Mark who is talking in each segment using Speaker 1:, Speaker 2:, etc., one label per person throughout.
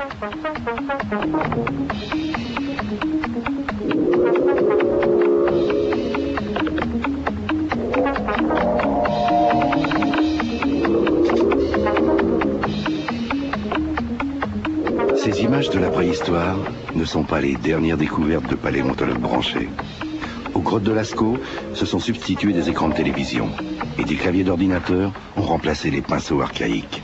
Speaker 1: Ces images de la préhistoire ne sont pas les dernières découvertes de paléontologues branchés. Aux grottes de Lascaux se sont substitués des écrans de télévision et des claviers d'ordinateur ont remplacé les pinceaux archaïques.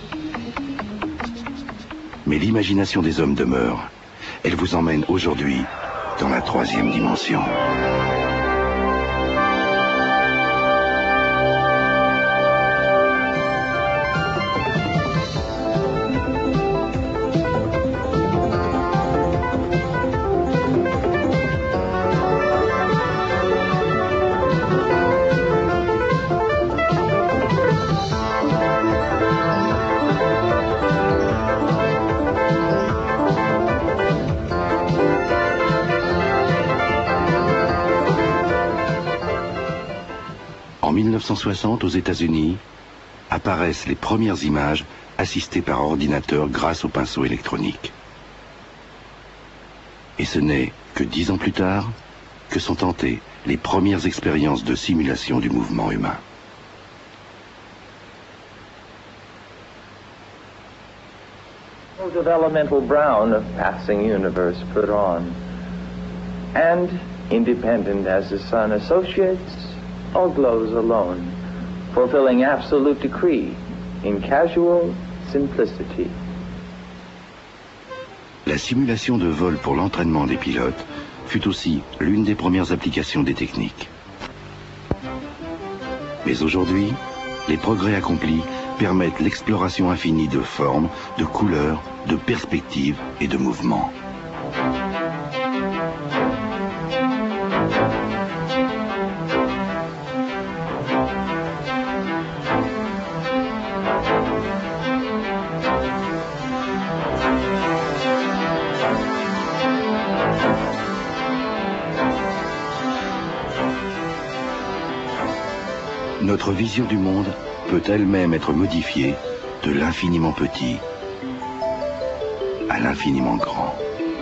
Speaker 1: Mais l'imagination des hommes demeure. Elle vous emmène aujourd'hui dans la 3e dimension. En 1960, aux États-Unis, apparaissent les premières images assistées par ordinateur grâce au pinceau électronique. Et ce n'est que 10 ans plus tard que sont tentées les premières expériences de simulation du mouvement humain.
Speaker 2: Of elemental brown of passing universe put on, and independent as the sun associates, all glows alone, fulfilling absolute decree in casual simplicity.
Speaker 1: La simulation de vol pour l'entraînement des pilotes fut aussi l'une des premières applications des techniques. Mais aujourd'hui, les progrès accomplis permettent l'exploration infinie de formes, de couleurs, de perspectives et de mouvements. Notre vision du monde peut elle-même être modifiée de l'infiniment petit à l'infiniment grand.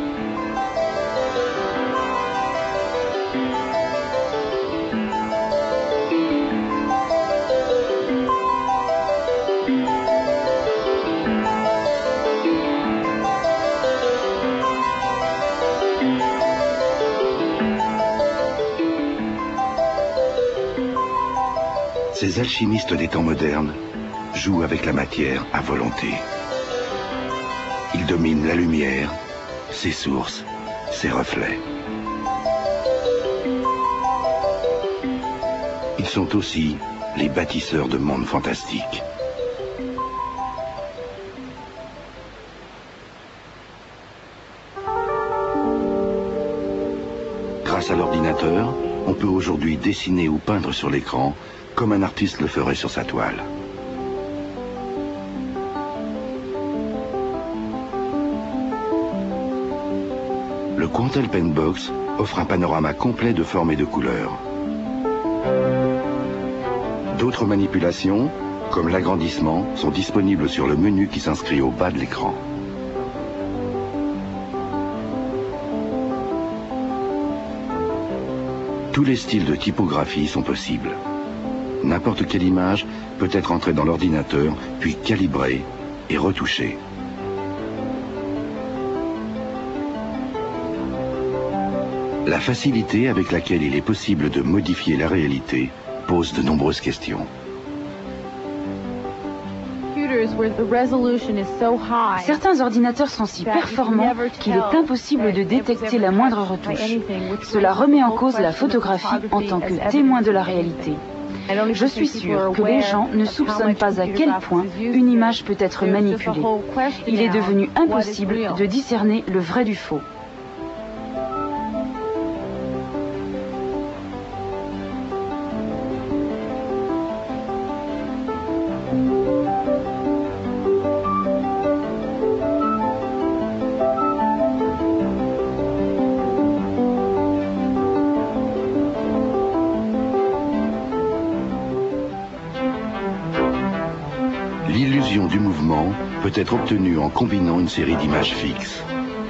Speaker 1: Ces alchimistes des temps modernes jouent avec la matière à volonté. Ils dominent la lumière, ses sources, ses reflets. Ils sont aussi les bâtisseurs de mondes fantastiques. Grâce à l'ordinateur, on peut aujourd'hui dessiner ou peindre sur l'écran comme un artiste le ferait sur sa toile. Le Quantel Pen Box offre un panorama complet de formes et de couleurs. D'autres manipulations, comme l'agrandissement, sont disponibles sur le menu qui s'inscrit au bas de l'écran. Tous les styles de typographie sont possibles. N'importe quelle image peut être entrée dans l'ordinateur, puis calibrée et retouchée. La facilité avec laquelle il est possible de modifier la réalité pose de nombreuses questions.
Speaker 3: Certains ordinateurs sont si performants qu'il est impossible de détecter la moindre retouche. Cela remet en cause la photographie en tant que témoin de la réalité. Je suis sûre que les gens ne soupçonnent pas à quel point une image peut être manipulée. Il est devenu impossible de discerner le vrai du faux.
Speaker 1: diffusion du mouvement peut être obtenue en combinant une série d'images fixes.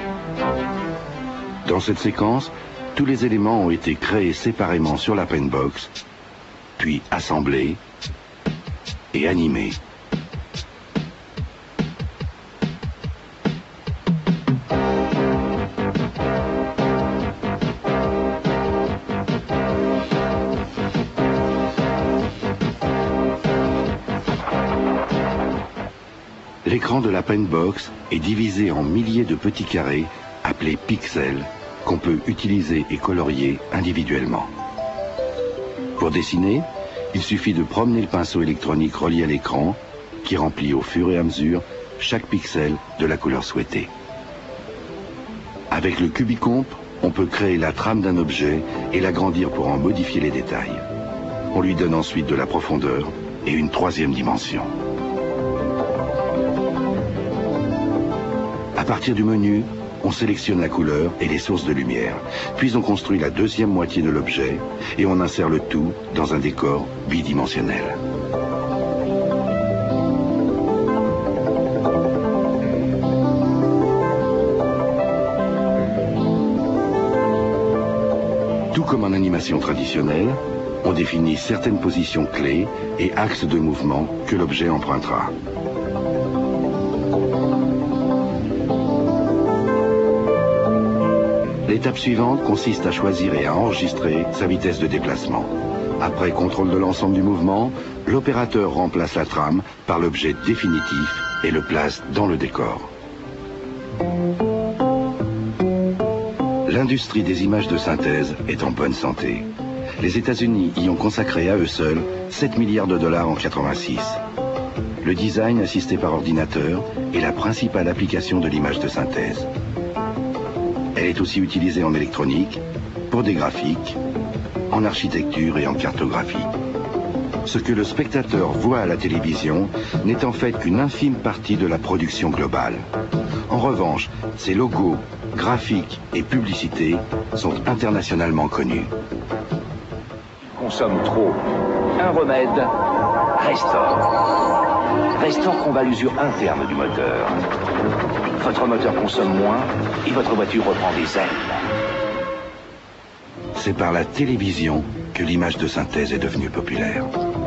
Speaker 1: Dans cette séquence, tous les éléments ont été créés séparément sur la Paintbox, puis assemblés et animés. L'écran de la Paintbox est divisé en milliers de petits carrés appelés pixels qu'on peut utiliser et colorier individuellement. Pour dessiner, il suffit de promener le pinceau électronique relié à l'écran qui remplit au fur et à mesure chaque pixel de la couleur souhaitée. Avec le Cubicomp, on peut créer la trame d'un objet et l'agrandir pour en modifier les détails. On lui donne ensuite de la profondeur et une troisième dimension. À partir du menu, on sélectionne la couleur et les sources de lumière, puis on construit la deuxième moitié de l'objet et on insère le tout dans un décor bidimensionnel. Tout comme en animation traditionnelle, on définit certaines positions clés et axes de mouvement que l'objet empruntera. L'étape suivante consiste à choisir et à enregistrer sa vitesse de déplacement. Après contrôle de l'ensemble du mouvement, l'opérateur remplace la trame par l'objet définitif et le place dans le décor. L'industrie des images de synthèse est en bonne santé. Les États-Unis y ont consacré à eux seuls 7 milliards de dollars en 1986. Le design assisté par ordinateur est la principale application de l'image de synthèse. Elle est aussi utilisée en électronique, pour des graphiques, en architecture et en cartographie. Ce que le spectateur voit à la télévision n'est en fait qu'une infime partie de la production globale. En revanche, ses logos, graphiques et publicités sont internationalement connus.
Speaker 4: Consomme trop. Un remède, Restore. Restore combat l'usure interne du moteur. Votre moteur consomme moins et votre voiture reprend des ailes.
Speaker 1: C'est par la télévision que l'image de synthèse est devenue populaire.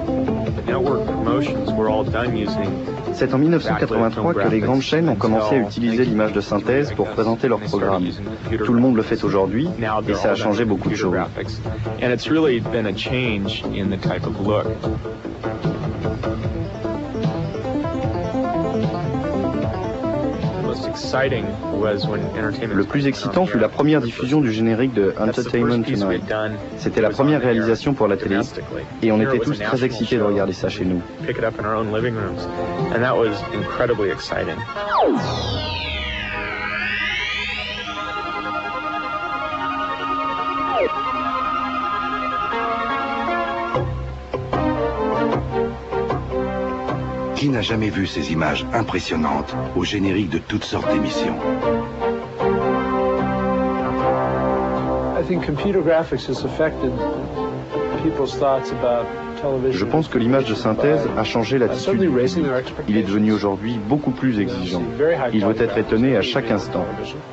Speaker 5: C'est en 1983 que les grandes chaînes ont commencé à utiliser l'image de synthèse pour présenter leurs programmes. Tout le monde le fait aujourd'hui et ça a changé beaucoup de choses. Le plus excitant fut la première diffusion du générique de Entertainment Tonight. C'était la première réalisation pour la télé et on était tous très excités de regarder ça chez nous.
Speaker 1: Qui n'a jamais vu ces images impressionnantes au générique de toutes sortes d'émissions?
Speaker 5: Je pense que l'image de synthèse a changé l'attitude du public. Il est devenu aujourd'hui beaucoup plus exigeant. Il veut être étonné à chaque instant.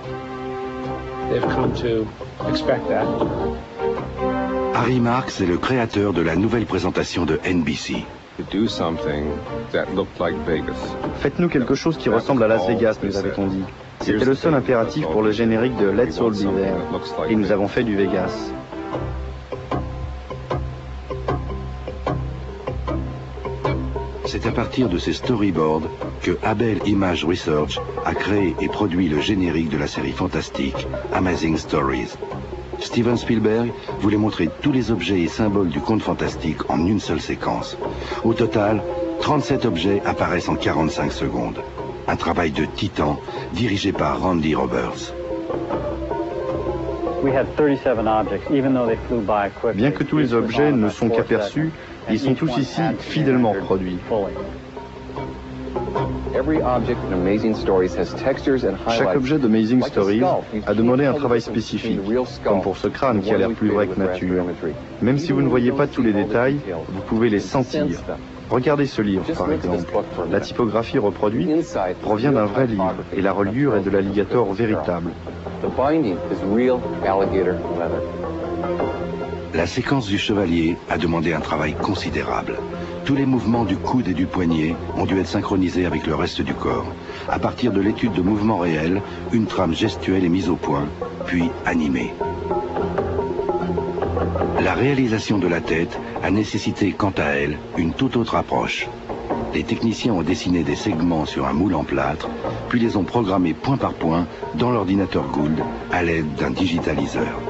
Speaker 1: Harry Marks est le créateur de la nouvelle présentation de NBC.
Speaker 5: Faites-nous quelque chose qui ressemble à Las Vegas, nous avait-on dit. C'était le seul impératif pour le générique de Let's All Be There. Et nous avons fait du Vegas.
Speaker 1: C'est à partir de ces storyboards que Abel Image Research a créé et produit le générique de la série fantastique Amazing Stories. Steven Spielberg voulait montrer tous les objets et symboles du conte fantastique en une seule séquence. Au total, 37 objets apparaissent en 45 secondes. Un travail de titan dirigé par Randy Roberts.
Speaker 5: Bien que tous les objets ne sont qu'aperçus, ils sont tous ici fidèlement reproduits. Chaque objet d'Amazing Stories a demandé un travail spécifique, comme pour ce crâne qui a l'air plus vrai que nature. Même si vous ne voyez pas tous les détails, vous pouvez les sentir. Regardez ce livre, par exemple. La typographie reproduite provient d'un vrai livre, et la reliure est de l'alligator véritable.
Speaker 1: La séquence du chevalier a demandé un travail considérable. Tous les mouvements du coude et du poignet ont dû être synchronisés avec le reste du corps. À partir de l'étude de mouvements réels, une trame gestuelle est mise au point, puis animée. La réalisation de la tête a nécessité, quant à elle, une toute autre approche. Les techniciens ont dessiné des segments sur un moule en plâtre, puis les ont programmés point par point dans l'ordinateur Gould à l'aide d'un digitaliseur.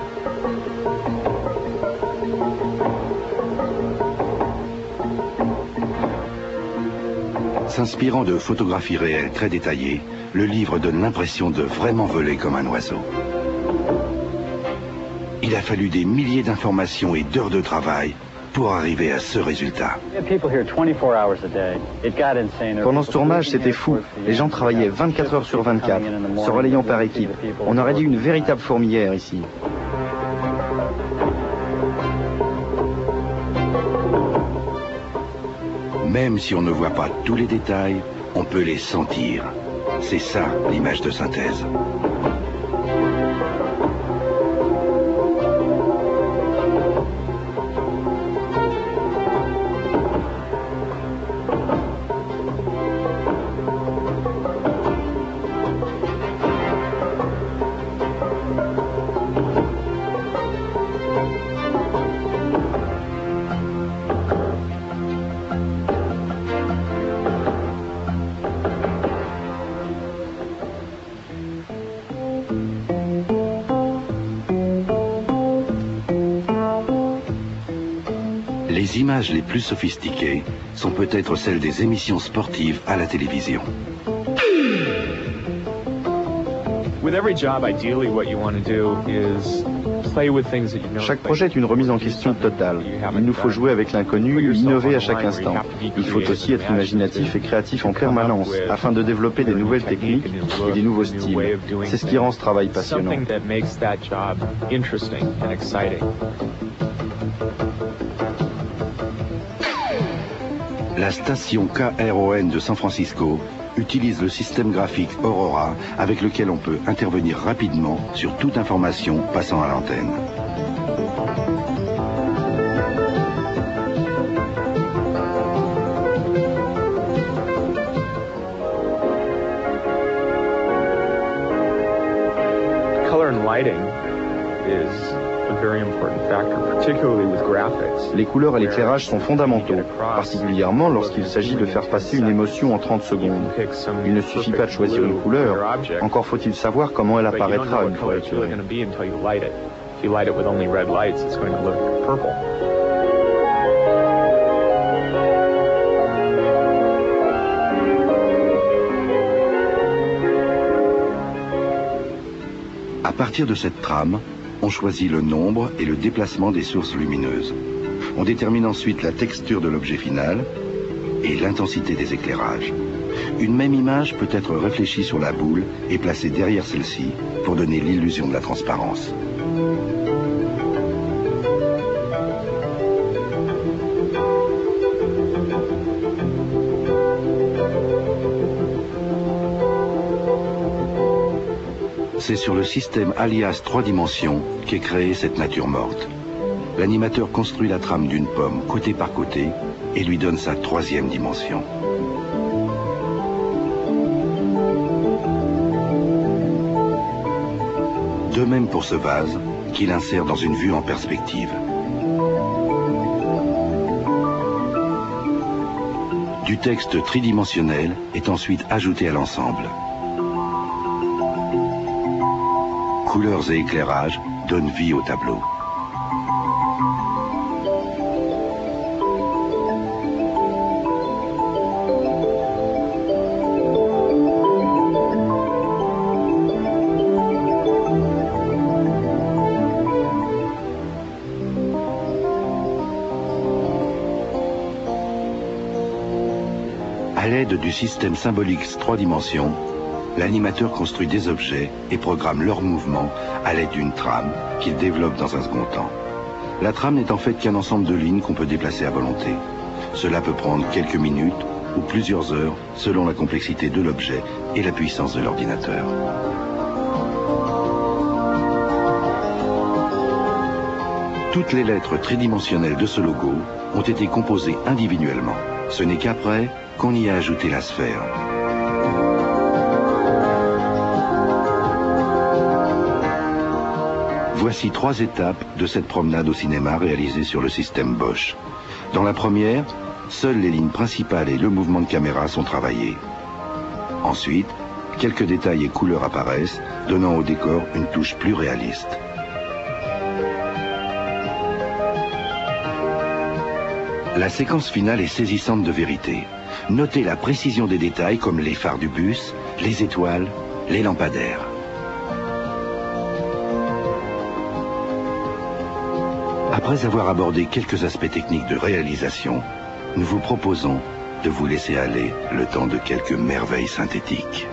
Speaker 1: S'inspirant de photographies réelles très détaillées, le livre donne l'impression de vraiment voler comme un oiseau. Il a fallu des milliers d'informations et d'heures de travail pour arriver à ce résultat.
Speaker 5: Pendant ce tournage, c'était fou. Les gens travaillaient 24 heures sur 24, se relayant par équipe. On aurait dit une véritable fourmilière ici.
Speaker 1: Même si on ne voit pas tous les détails, on peut les sentir. C'est ça, l'image de synthèse. Les images les plus sophistiquées sont peut-être celles des émissions sportives à la télévision.
Speaker 5: Chaque projet est une remise en question totale. Il nous faut jouer avec l'inconnu, innover à chaque instant. Il faut aussi être imaginatif et créatif en permanence, afin de développer des nouvelles techniques et des nouveaux styles. C'est ce qui rend ce travail passionnant.
Speaker 1: La station KRON de San Francisco utilise le système graphique Aurora avec lequel on peut intervenir rapidement sur toute information passant à l'antenne.
Speaker 6: Color and lighting is a very important factor, particularly with graphics.
Speaker 5: Les couleurs et l'éclairage sont fondamentaux, particulièrement lorsqu'il s'agit de faire passer une émotion en 30 secondes. Il ne suffit pas de choisir une couleur, encore faut-il savoir comment elle apparaîtra une fois éclairée.
Speaker 1: À partir de cette trame, on choisit le nombre et le déplacement des sources lumineuses. On détermine ensuite la texture de l'objet final et l'intensité des éclairages. Une même image peut être réfléchie sur la boule et placée derrière celle-ci pour donner l'illusion de la transparence. C'est sur le système Alias 3 dimensions qu'est créée cette nature morte. L'animateur construit la trame d'une pomme côté par côté et lui donne sa troisième dimension. De même pour ce vase qu'il insère dans une vue en perspective. Du texte tridimensionnel est ensuite ajouté à l'ensemble. Couleurs et éclairages donnent vie au tableau. À l'aide du système symbolique 3 dimensions, l'animateur construit des objets et programme leurs mouvements à l'aide d'une trame qu'il développe dans un second temps. La trame n'est en fait qu'un ensemble de lignes qu'on peut déplacer à volonté. Cela peut prendre quelques minutes ou plusieurs heures selon la complexité de l'objet et la puissance de l'ordinateur. Toutes les lettres tridimensionnelles de ce logo ont été composées individuellement. Ce n'est qu'après qu'on y a ajouté la sphère. Voici 3 étapes de cette promenade au cinéma réalisée sur le système Bosch. Dans la première, seules les lignes principales et le mouvement de caméra sont travaillés. Ensuite, quelques détails et couleurs apparaissent, donnant au décor une touche plus réaliste. La séquence finale est saisissante de vérité. Notez la précision des détails comme les phares du bus, les étoiles, les lampadaires. Après avoir abordé quelques aspects techniques de réalisation, nous vous proposons de vous laisser aller le temps de quelques merveilles synthétiques.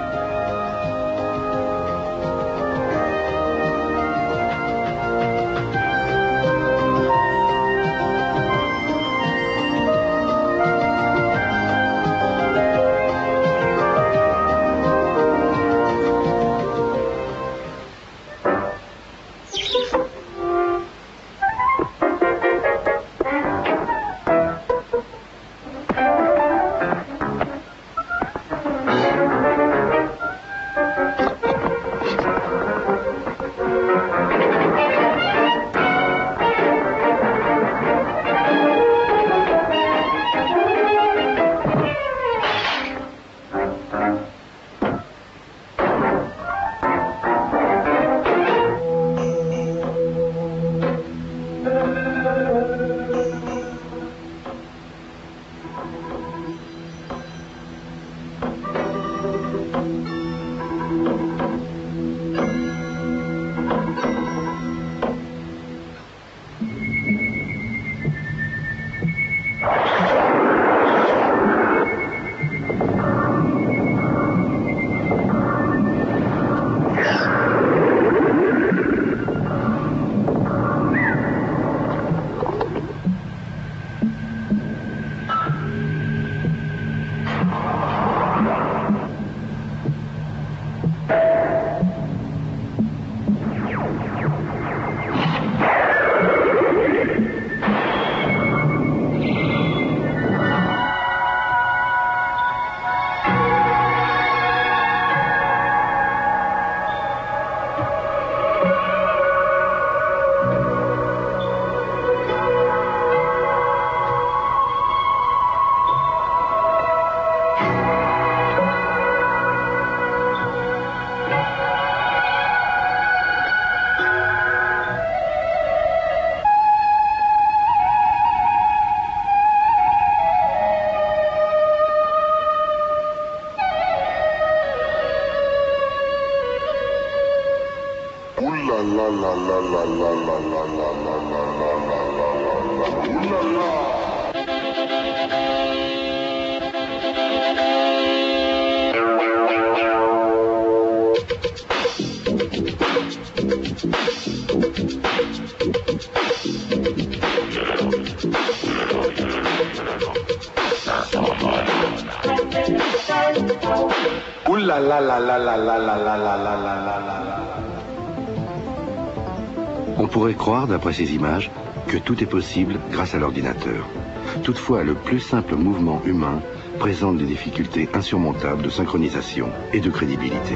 Speaker 1: On pourrait croire, d'après ces images, que tout est possible grâce à l'ordinateur. Toutefois, le plus simple mouvement humain présente des difficultés insurmontables de synchronisation et de crédibilité.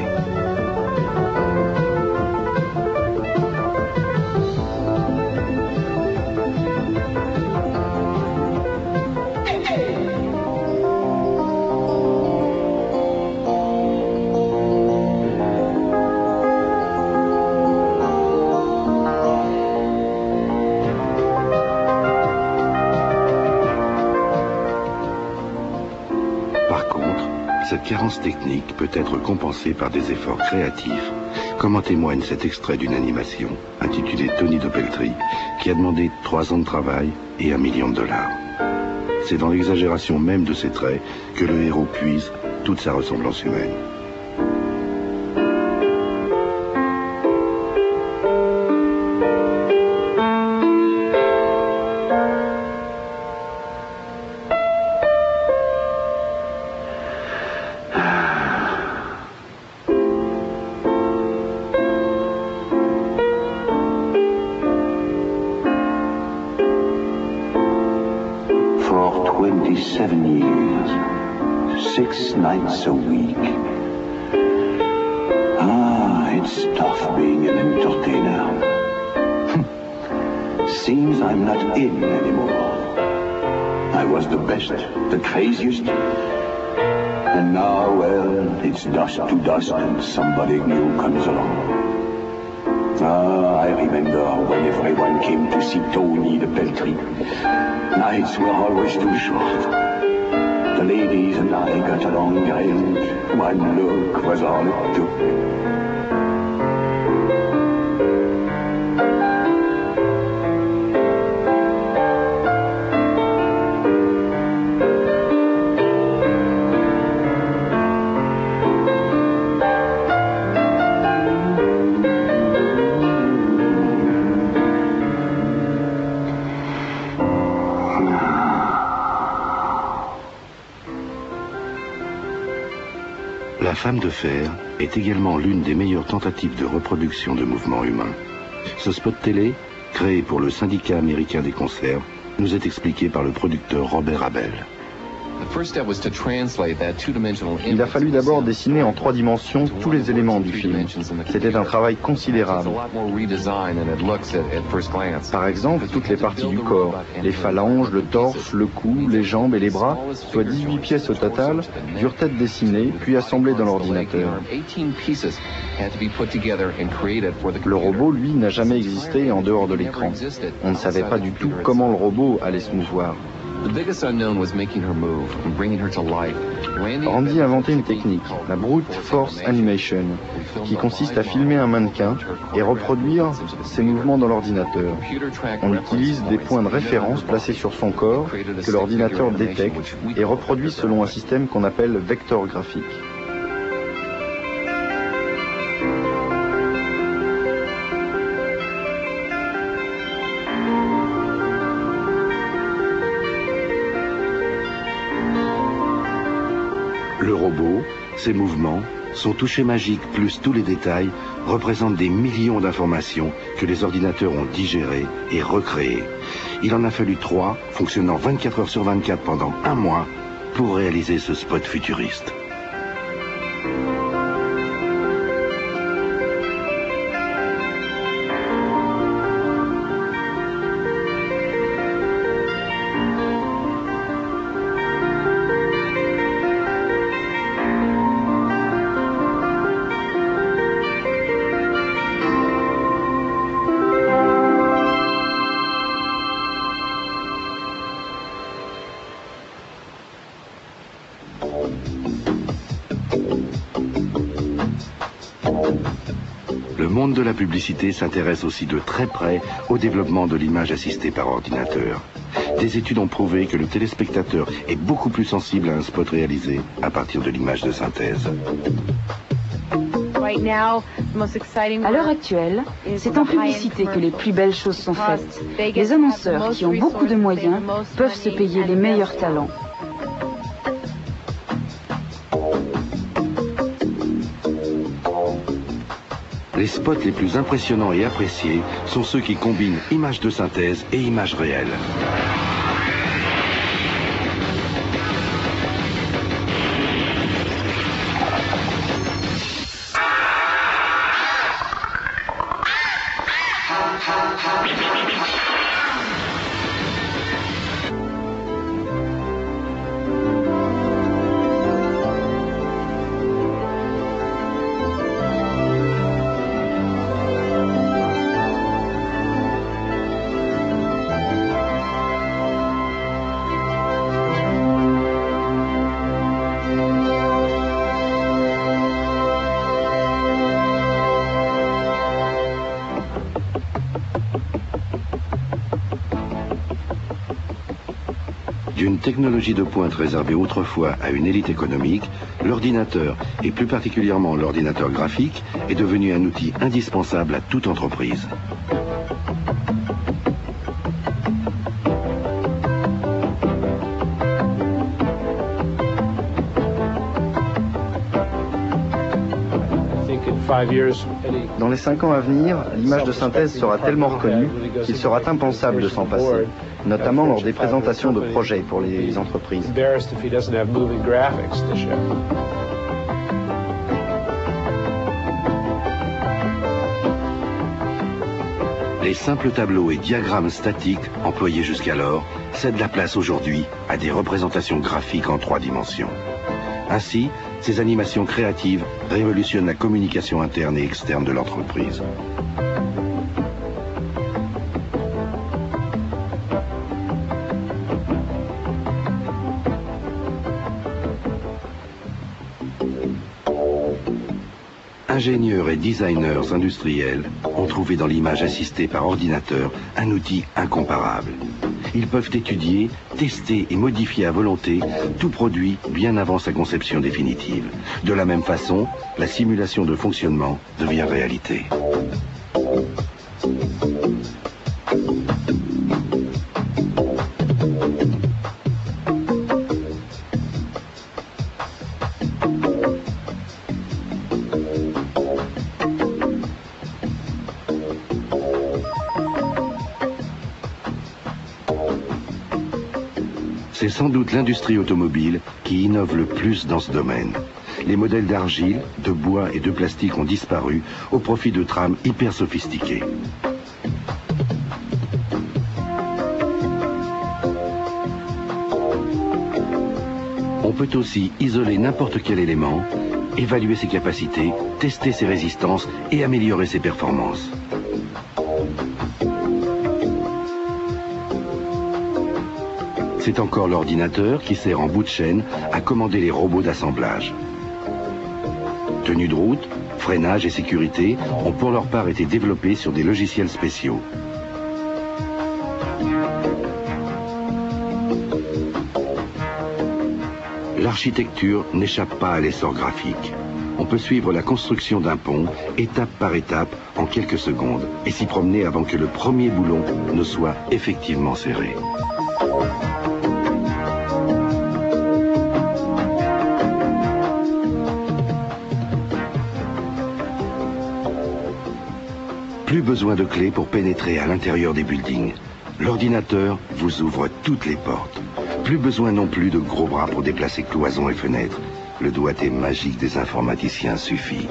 Speaker 1: Cette carence technique peut être compensée par des efforts créatifs, comme en témoigne cet extrait d'une animation intitulée Tony de Peltry, qui a demandé 3 ans de travail et $1 million. C'est dans l'exagération même de ses traits que le héros puise toute sa ressemblance humaine.
Speaker 7: For 27 years, 6 nights a week. Ah, it's tough being an entertainer. Seems I'm not in anymore. I was the best, the craziest. And now, well, it's dust to dust and somebody new comes along. Ah, I remember when everyone came to see Tony the Peltry. Nights were always too short. The ladies and I got along and one look was all it took.
Speaker 1: La femme de fer est également l'une des meilleures tentatives de reproduction de mouvements humains. Ce spot télé, créé pour le syndicat américain des conserves, nous est expliqué par le producteur Robert Abel.
Speaker 5: Il a fallu d'abord dessiner en 3 dimensions tous les éléments du film. C'était un travail considérable. Par exemple, toutes les parties du corps, les phalanges, le torse, le cou, les jambes et les bras, soit 18 pièces au total, durent être dessinées puis assemblées dans l'ordinateur. Le robot, lui, n'a jamais existé en dehors de l'écran. On ne savait pas du tout comment le robot allait se mouvoir. Randy a inventé une technique, la Brute Force Animation, qui consiste à filmer un mannequin et reproduire ses mouvements dans l'ordinateur. On utilise des points de référence placés sur son corps que l'ordinateur détecte et reproduit selon un système qu'on appelle vecteur graphique.
Speaker 1: Le robot, ses mouvements, son toucher magique plus tous les détails représentent des millions d'informations que les ordinateurs ont digérées et recréées. Il en a fallu 3, fonctionnant 24 heures sur 24 pendant 1 mois, pour réaliser ce spot futuriste. Le monde de la publicité s'intéresse aussi de très près au développement de l'image assistée par ordinateur. Des études ont prouvé que le téléspectateur est beaucoup plus sensible à un spot réalisé à partir de l'image de synthèse.
Speaker 3: À l'heure actuelle, c'est en publicité que les plus belles choses sont faites. Les annonceurs qui ont beaucoup de moyens peuvent se payer les meilleurs talents.
Speaker 1: Les spots les plus impressionnants et appréciés sont ceux qui combinent images de synthèse et images réelles. D'une technologie de pointe réservée autrefois à une élite économique, l'ordinateur, et plus particulièrement l'ordinateur graphique, est devenu un outil indispensable à toute entreprise.
Speaker 5: Dans les 5 ans à venir, l'image de synthèse sera tellement reconnue qu'il sera impensable de s'en passer. notamment lors des présentations de projets pour les entreprises.
Speaker 1: Les simples tableaux et diagrammes statiques employés jusqu'alors cèdent la place aujourd'hui à des représentations graphiques en 3 dimensions. Ainsi, ces animations créatives révolutionnent la communication interne et externe de l'entreprise. Ingénieurs et designers industriels ont trouvé dans l'image assistée par ordinateur un outil incomparable. Ils peuvent étudier, tester et modifier à volonté tout produit bien avant sa conception définitive. De la même façon, la simulation de fonctionnement devient réalité. C'est sans doute l'industrie automobile qui innove le plus dans ce domaine. Les modèles d'argile, de bois et de plastique ont disparu au profit de trames hyper sophistiquées. On peut aussi isoler n'importe quel élément, évaluer ses capacités, tester ses résistances et améliorer ses performances. C'est encore l'ordinateur qui sert en bout de chaîne à commander les robots d'assemblage. Tenue de route, freinage et sécurité ont pour leur part été développés sur des logiciels spéciaux. L'architecture n'échappe pas à l'essor graphique. On peut suivre la construction d'un pont, étape par étape, en quelques secondes, et s'y promener avant que le premier boulon ne soit effectivement serré. Plus besoin de clés pour pénétrer à l'intérieur des buildings. L'ordinateur vous ouvre toutes les portes. Plus besoin non plus de gros bras pour déplacer cloisons et fenêtres. Le doigté magique des informaticiens suffit.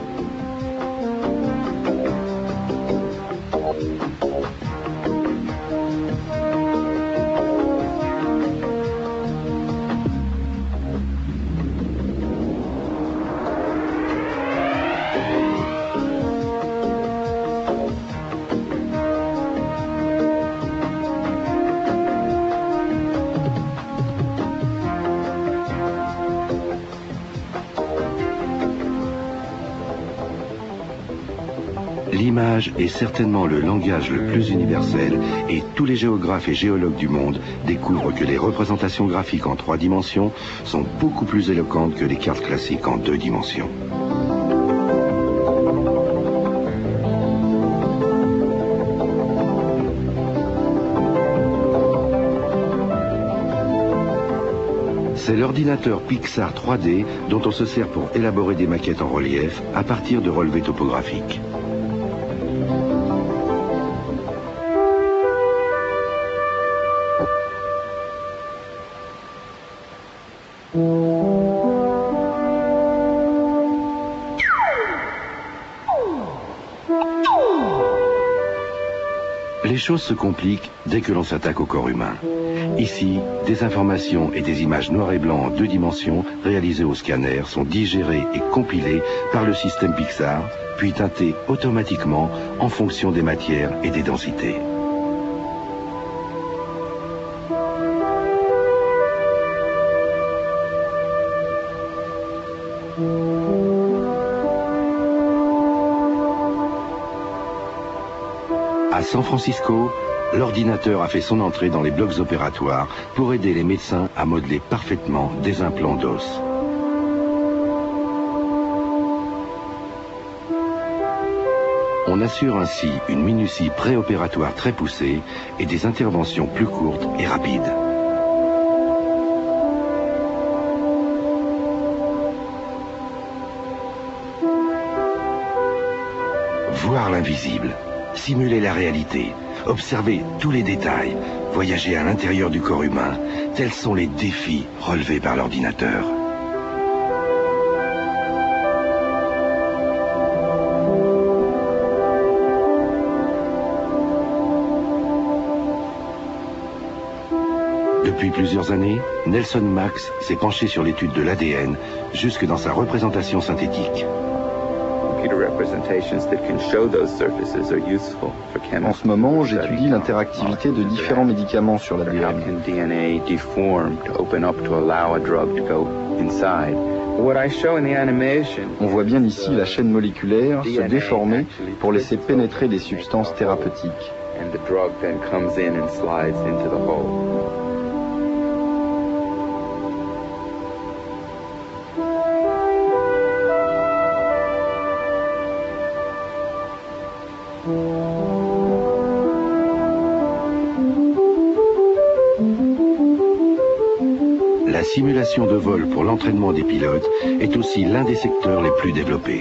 Speaker 1: L'image est certainement le langage le plus universel et tous les géographes et géologues du monde découvrent que les représentations graphiques en 3 dimensions sont beaucoup plus éloquentes que les cartes classiques en 2 dimensions. C'est l'ordinateur Pixar 3D dont on se sert pour élaborer des maquettes en relief à partir de relevés topographiques. Les choses se compliquent dès que l'on s'attaque au corps humain. Ici, des informations et des images noir et blanc en 2 dimensions réalisées au scanner sont digérées et compilées par le système Pixar, puis teintées automatiquement en fonction des matières et des densités. À San Francisco, l'ordinateur a fait son entrée dans les blocs opératoires pour aider les médecins à modeler parfaitement des implants d'os. On assure ainsi une minutie préopératoire très poussée et des interventions plus courtes et rapides. Voir l'invisible. Simuler la réalité, observer tous les détails, voyager à l'intérieur du corps humain, tels sont les défis relevés par l'ordinateur. Depuis plusieurs années, Nelson Max s'est penché sur l'étude de l'ADN jusque dans sa représentation synthétique.
Speaker 5: En ce moment, j'étudie l'interactivité de différents médicaments sur l'ADN. On voit bien ici la chaîne moléculaire se déformer pour laisser pénétrer des substances thérapeutiques.
Speaker 1: La simulation de vol pour l'entraînement des pilotes est aussi l'un des secteurs les plus développés.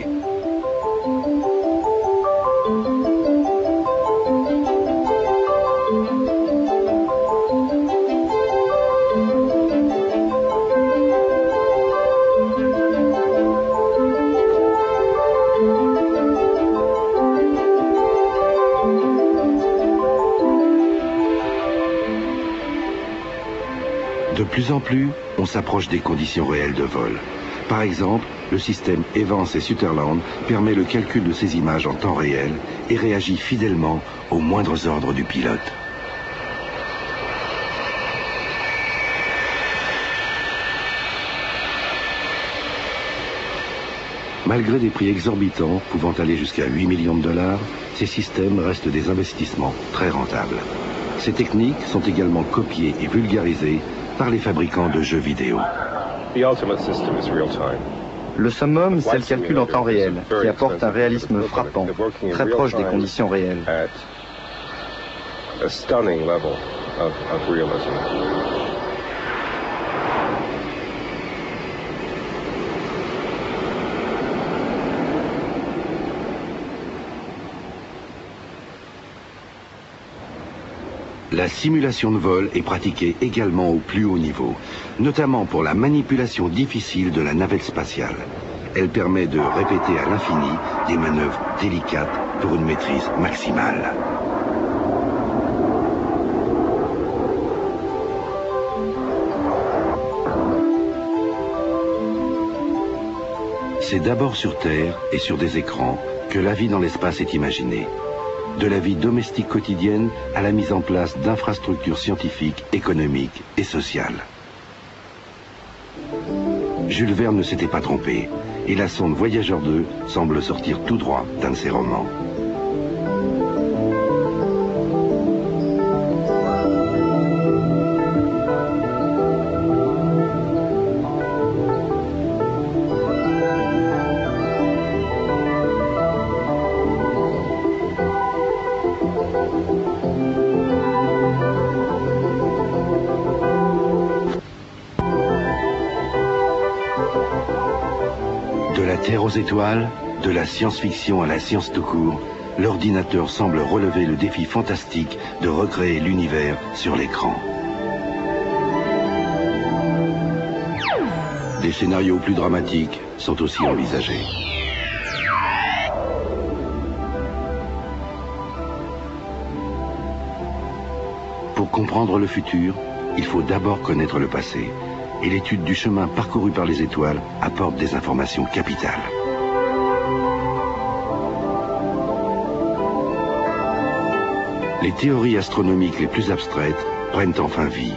Speaker 1: De plus en plus, on s'approche des conditions réelles de vol. Par exemple, le système Evans et Sutherland permet le calcul de ces images en temps réel et réagit fidèlement aux moindres ordres du pilote. Malgré des prix exorbitants, pouvant aller jusqu'à 8 millions de dollars, ces systèmes restent des investissements très rentables. Ces techniques sont également copiées et vulgarisées par les fabricants de jeux vidéo.
Speaker 5: Le summum, c'est le calcul en temps réel, qui apporte un réalisme frappant, très proche des conditions réelles.
Speaker 1: La simulation de vol est pratiquée également au plus haut niveau, notamment pour la manipulation difficile de la navette spatiale. Elle permet de répéter à l'infini des manœuvres délicates pour une maîtrise maximale. C'est d'abord sur Terre et sur des écrans que la vie dans l'espace est imaginée. De la vie domestique quotidienne à la mise en place d'infrastructures scientifiques, économiques et sociales. Jules Verne ne s'était pas trompé, et la sonde Voyageur 2 semble sortir tout droit d'un de ses romans. De la Terre aux étoiles, de la science-fiction à la science tout court, l'ordinateur semble relever le défi fantastique de recréer l'univers sur l'écran. Des scénarios plus dramatiques sont aussi envisagés. Pour comprendre le futur, il faut d'abord connaître le passé. Et l'étude du chemin parcouru par les étoiles apporte des informations capitales. Les théories astronomiques les plus abstraites prennent enfin vie.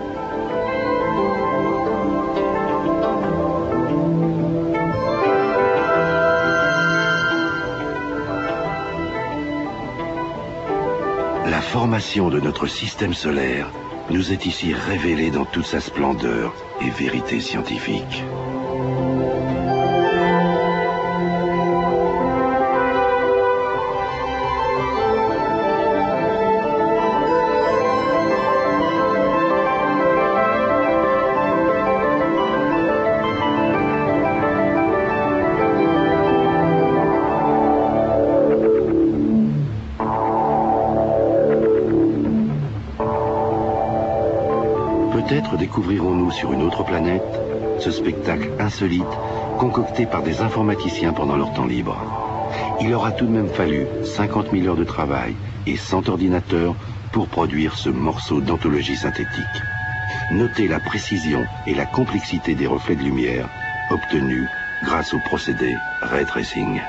Speaker 1: La formation de notre système solaire nous est ici révélée dans toute sa splendeur et vérité scientifique. Peut-être découvrirons-nous sur une autre planète ce spectacle insolite concocté par des informaticiens pendant leur temps libre. Il aura tout de même fallu 50 000 heures de travail et 100 ordinateurs pour produire ce morceau d'anthologie synthétique. Notez la précision et la complexité des reflets de lumière obtenus grâce au procédé Ray Tracing.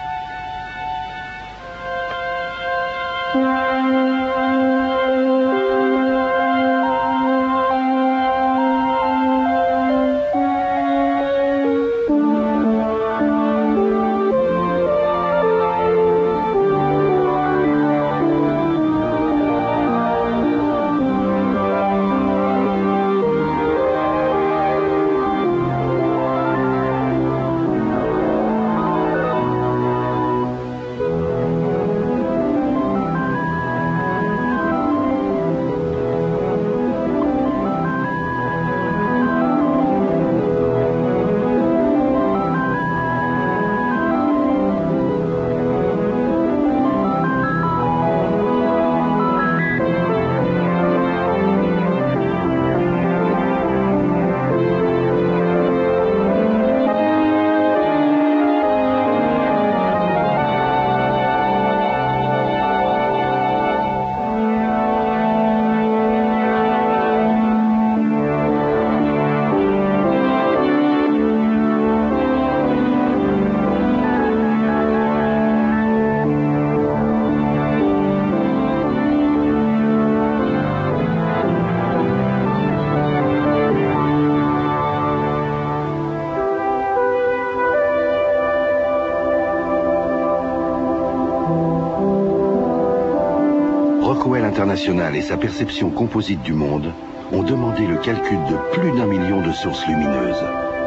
Speaker 1: Rockwell International et sa perception composite du monde ont demandé le calcul de plus d'1 million de sources lumineuses.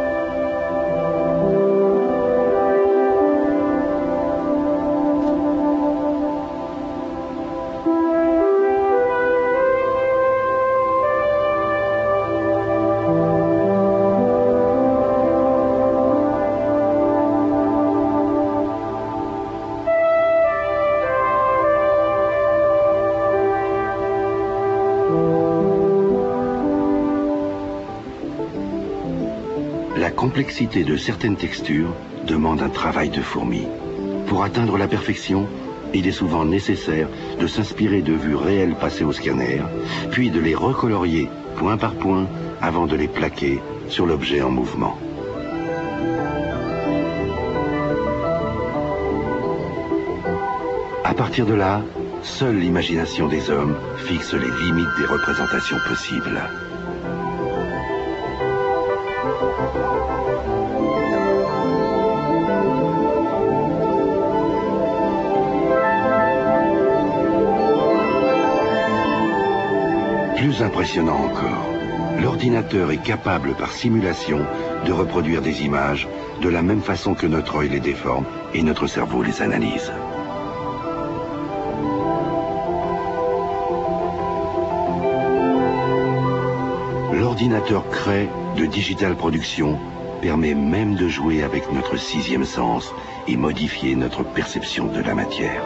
Speaker 1: La complexité de certaines textures demande un travail de fourmi. Pour atteindre la perfection, il est souvent nécessaire de s'inspirer de vues réelles passées au scanner, puis de les recolorier point par point avant de les plaquer sur l'objet en mouvement. À partir de là, seule l'imagination des hommes fixe les limites des représentations possibles. Plus impressionnant encore, l'ordinateur est capable par simulation de reproduire des images de la même façon que notre œil les déforme et notre cerveau les analyse. L'ordinateur crée de Digital Production permet même de jouer avec notre sixième sens et modifier notre perception de la matière.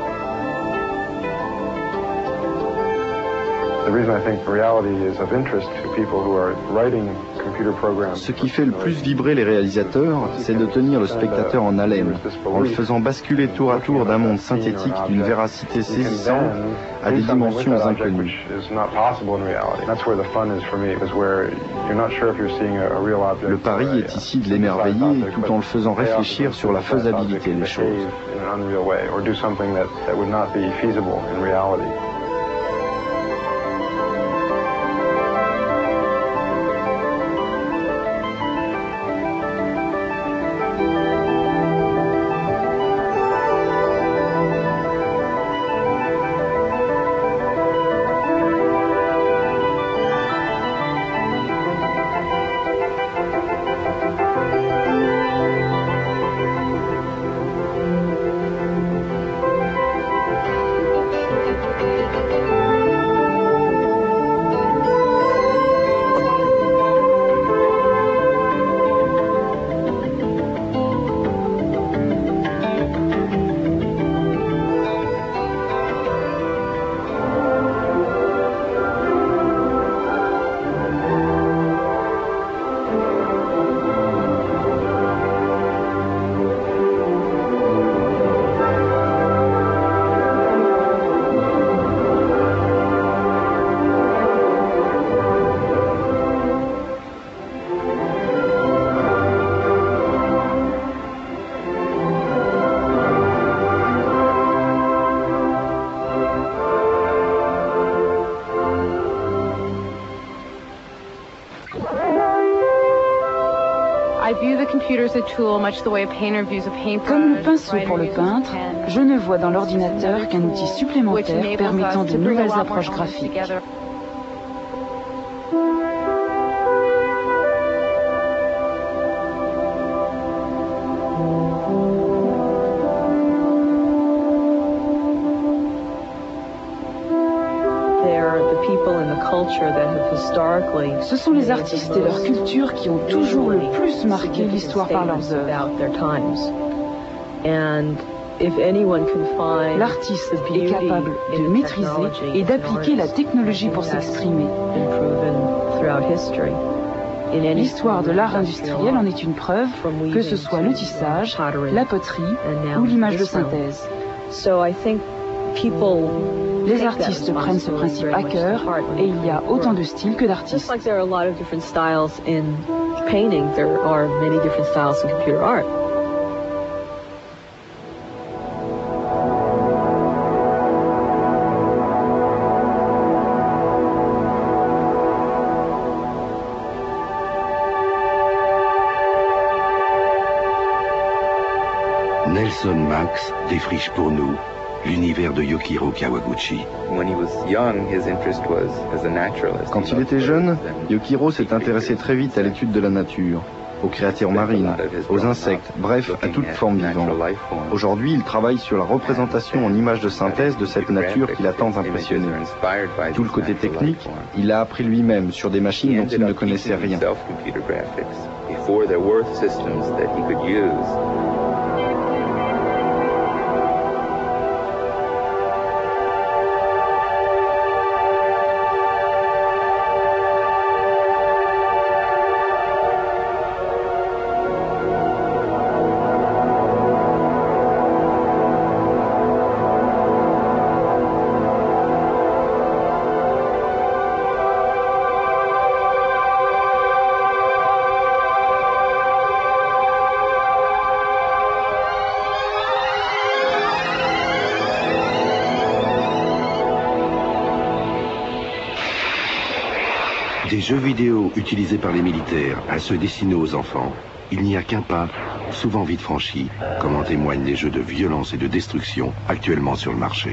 Speaker 5: Ce qui fait le plus vibrer les réalisateurs, c'est de tenir le spectateur en haleine, en le faisant basculer tour à tour d'un monde synthétique d'une véracité saisissante à des dimensions inconnues. Le pari est ici de l'émerveiller tout en le faisant réfléchir sur la faisabilité des choses.
Speaker 3: Comme le pinceau pour le peintre, je ne vois dans l'ordinateur qu'un outil supplémentaire permettant de nouvelles approches graphiques. Ce sont les artistes et leur culture qui ont toujours le plus marqué l'histoire par leurs œuvres. L'artiste est capable de maîtriser et d'appliquer la technologie pour s'exprimer. L'histoire de l'art industriel en est une preuve, que ce soit le tissage, la poterie ou l'image de synthèse. Les artistes prennent ce principe à cœur et il y a autant de styles que d'artistes.
Speaker 1: Nelson Max défriche pour nous l'univers de Yukiro Kawaguchi.
Speaker 5: Quand il était jeune, Yukiro s'est intéressé très vite à l'étude de la nature, aux créatures marines, aux insectes, bref, à toute forme vivante. Aujourd'hui, il travaille sur la représentation en images de synthèse de cette nature qui l'a tant impressionné. Tout le côté technique, il l'a appris lui-même sur des machines dont il ne connaissait rien.
Speaker 1: Des jeux vidéo utilisés par les militaires à ceux destinés aux enfants, il n'y a qu'un pas, souvent vite franchi, comme en témoignent les jeux de violence et de destruction actuellement sur le marché.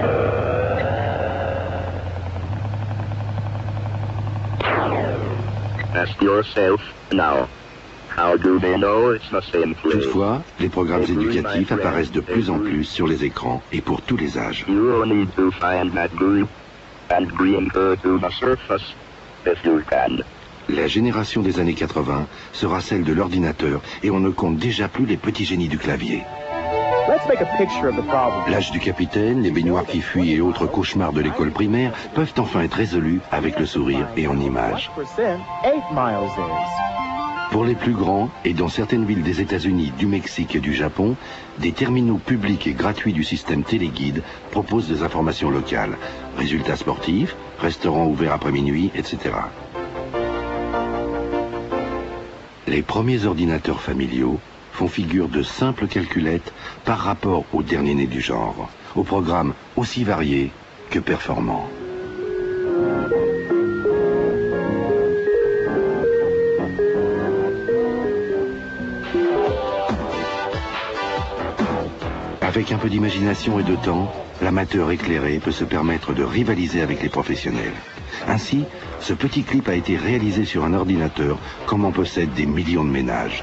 Speaker 8: Ask yourself now. How do they know it's the same place?
Speaker 1: Toutefois, les programmes éducatifs apparaissent de plus en plus sur les écrans et pour tous les âges.
Speaker 8: You need to find that blue and bring her to the surface if you can.
Speaker 1: La génération des années 80 sera celle de l'ordinateur et on ne compte déjà plus les petits génies du clavier. L'âge du capitaine, les baignoires qui fuient et autres cauchemars de l'école primaire peuvent enfin être résolus avec le sourire et en images. Pour les plus grands, et dans certaines villes des États-Unis, du Mexique et du Japon, des terminaux publics et gratuits du système Téléguide proposent des informations locales, résultats sportifs, restaurants ouverts après minuit, etc. Les premiers ordinateurs familiaux font figure de simples calculettes par rapport au dernier né du genre, au programme aussi varié que performant. Avec un peu d'imagination et de temps, l'amateur éclairé peut se permettre de rivaliser avec les professionnels. Ainsi, ce petit clip a été réalisé sur un ordinateur comme en possèdent des millions de ménages.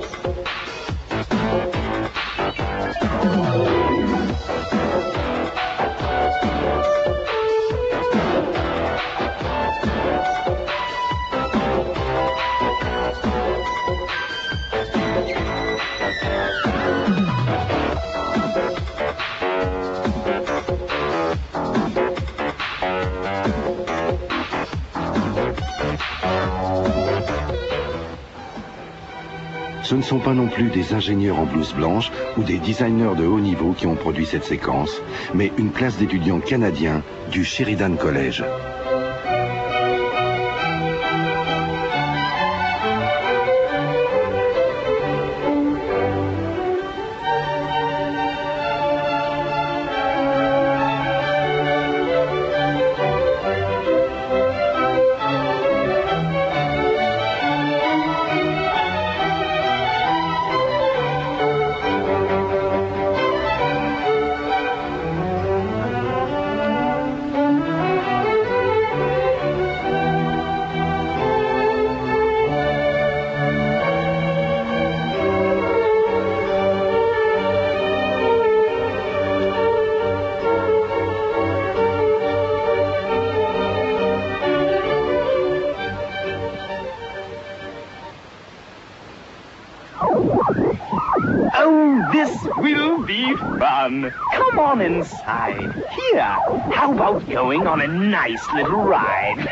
Speaker 1: Ce ne sont pas non plus des ingénieurs en blouse blanche ou des designers de haut niveau qui ont produit cette séquence, mais une classe d'étudiants canadiens du Sheridan College.
Speaker 9: will be fun. Come on inside. Here, how about going on a nice little ride?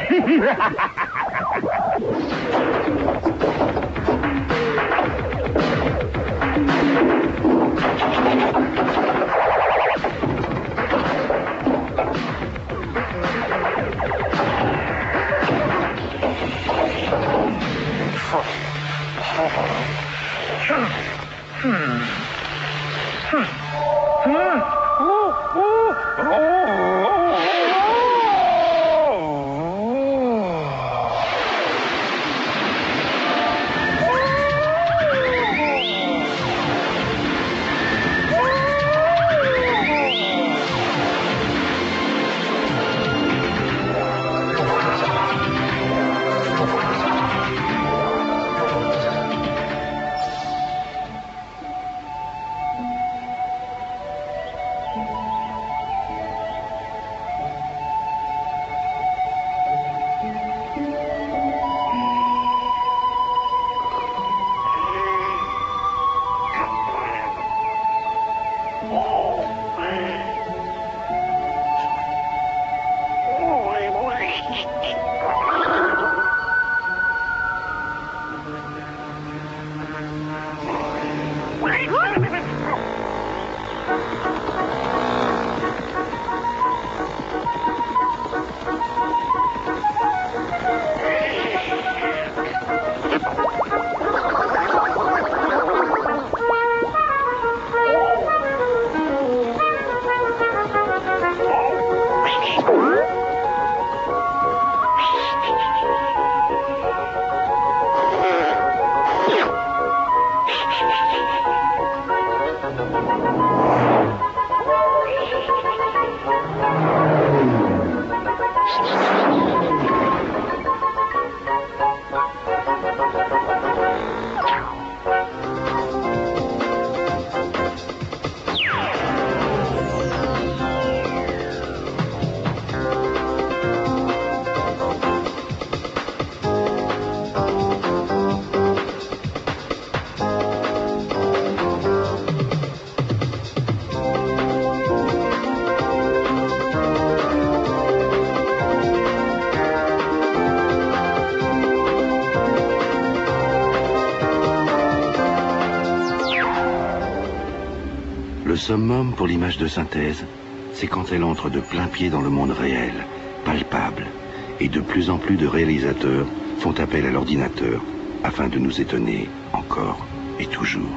Speaker 1: Le summum pour l'image de synthèse, c'est quand elle entre de plein pied dans le monde réel, palpable, et de plus en plus de réalisateurs font appel à l'ordinateur afin de nous étonner encore et toujours.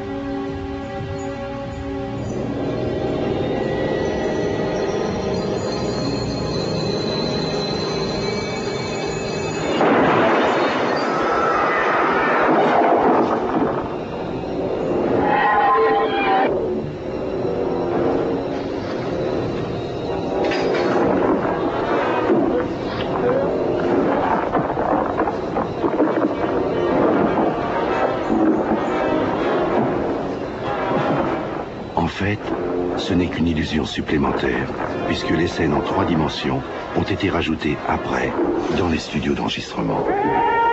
Speaker 1: En fait, ce n'est qu'une illusion supplémentaire, puisque les scènes en 3 dimensions ont été rajoutées après dans les studios d'enregistrement.